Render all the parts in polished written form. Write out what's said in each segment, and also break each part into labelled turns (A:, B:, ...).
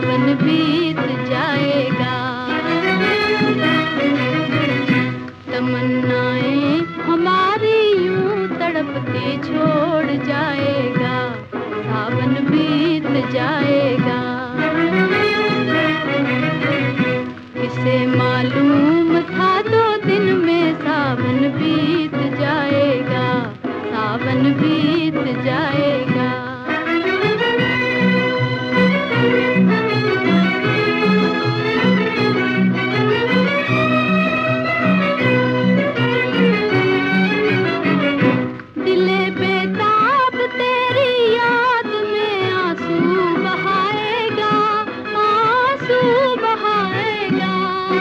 A: सावन बीत जाएगा। तमन्नाएं हमारी यूं तड़पती छोड़ जाएगा, सावन बीत जाएगा। किसे मालूम था 2 दिन में सावन बीत जाएगा, सावन बीत जाएगा। दिले बेताब तेरी याद में आंसू बहाएगा, आंसू बहाएगा।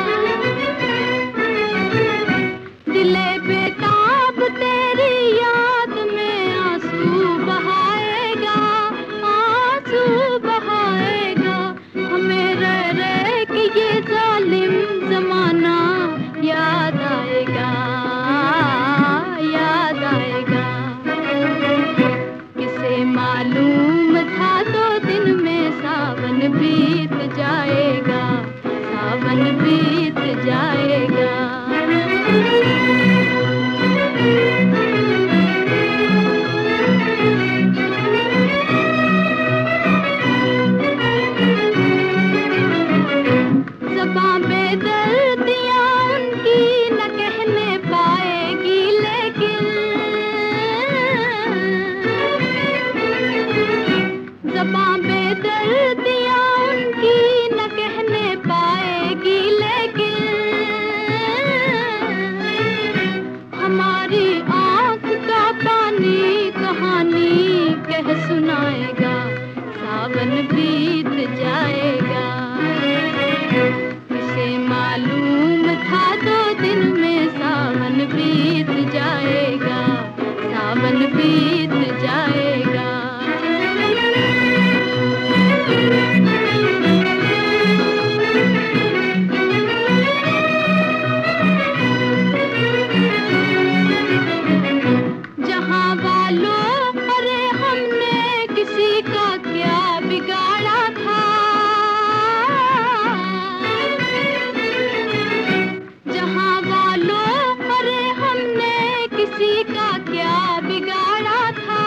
A: दिले बेताब तेरी याद में आंसू बहाएगा, आंसू बहाएगा। हमें रह रह के ये जालिम जमाना याद आएगा, याद आएगा। किसे मालूम था 2 दिन में सावन बीत जाएगा, सावन बीत जाएगा। ज़बां बेदर्दियां उनकी न कहने पाएगी, लेकिन ज़बां बेदर्दियां उनकी न कहने पाएगी, लेकिन हमारी आँख का पानी कहानी कह सुनाएगा, सावन बीत जाएगा। किसे मालूम था 2 दिन में सावन बीत जाएगा, सावन बीत जाएगा। जहाँ वालों अरे हमने किसी का क्या बिगाड़ा था, जहाँ वालों अरे हमने किसी का क्या बिगाड़ा था।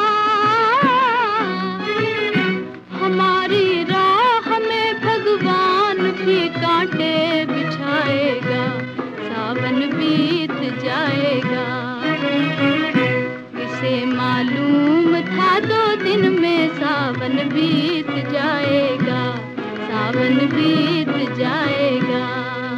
A: हमारी राह में भगवान भी कांटे बिछाएगा, सावन बीत जाएगा। किसे मालूम था 2 दिन में सावन बीत जाएगा, सावन बीत जाएगा।